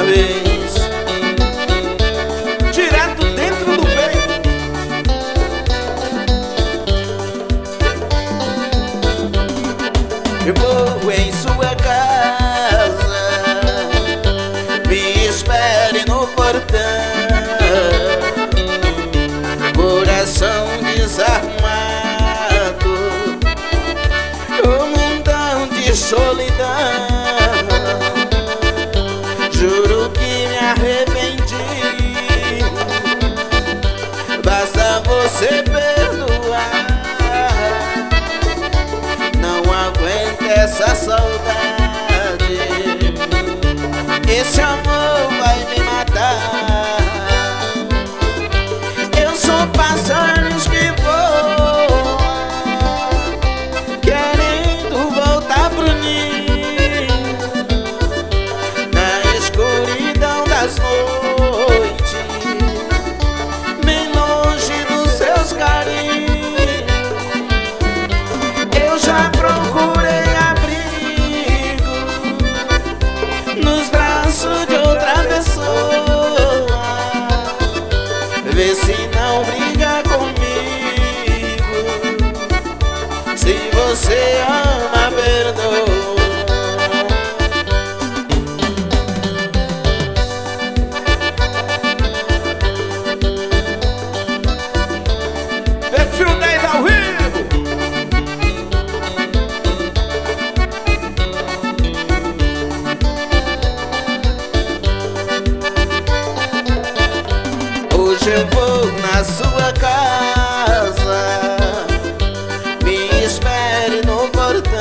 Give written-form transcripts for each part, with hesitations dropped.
vez, direto dentro do peito. Eu vou em sua casa, me espere no portão. Coração desarmado, um mundão de solidão. Juro que me arrependi, basta você perdoar. Não aguento essa saudade, esse amor vai me matar. Eu sou passarinhos que voam, querendo voltar pro ninho, na escuridão das noites, bem longe dos seus carinhos. Eu já procurei abrigo nos braços de outra pessoa, vê se não briga comigo. Se você ama, perdoa. Perfil 10 ao vivo. Hoje eu vou na sua casa, me espere no portão.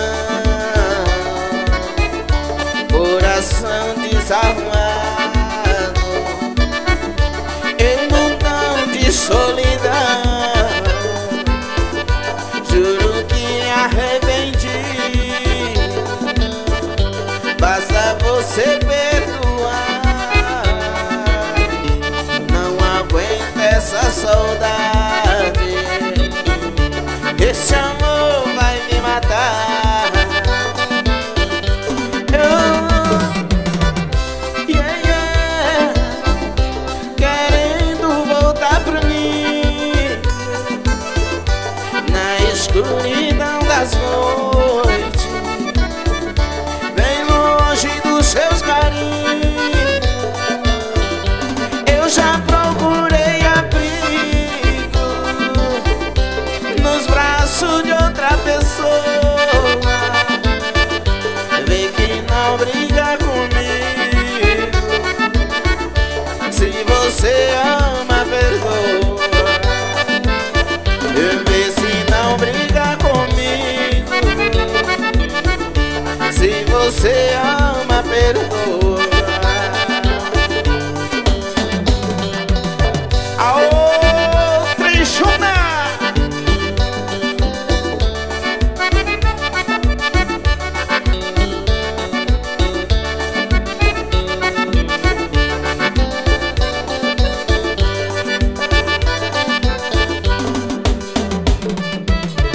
Coração desarmado, em mundão de solidão. Juro que me arrependi, basta você perdoar. Essa saudade, esse amor vai me matar. Querendo voltar pra mim, na escuridão das noites,